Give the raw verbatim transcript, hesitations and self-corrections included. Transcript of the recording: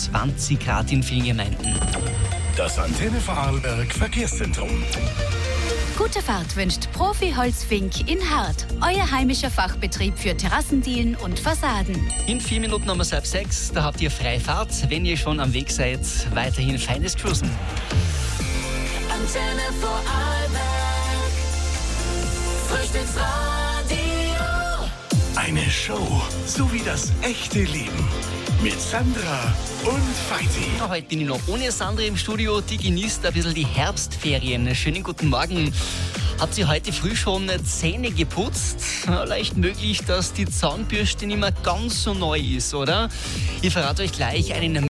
zwanzig Grad in vielen Gemeinden. Das Antenne Vorarlberg Verkehrszentrum. Gute Fahrt wünscht Profi Holzfink in Hart. Euer heimischer Fachbetrieb für Terrassendielen und Fassaden. In vier Minuten haben wir halb sechs, da habt ihr Freifahrt. Wenn ihr schon am Weg seid, weiterhin feines Cruisen. Antenne Vorarlberg, Frühstücksradio. Eine Show, so wie das echte Leben. Mit Sandra und Feiti. Ja, heute bin ich noch ohne Sandra im Studio, die genießt ein bisschen die Herbstferien. Schönen guten Morgen. Habt ihr heute früh schon Zähne geputzt? Leicht möglich, dass die Zahnbürste nicht mehr ganz so neu ist, oder? Ich verrate euch gleich einen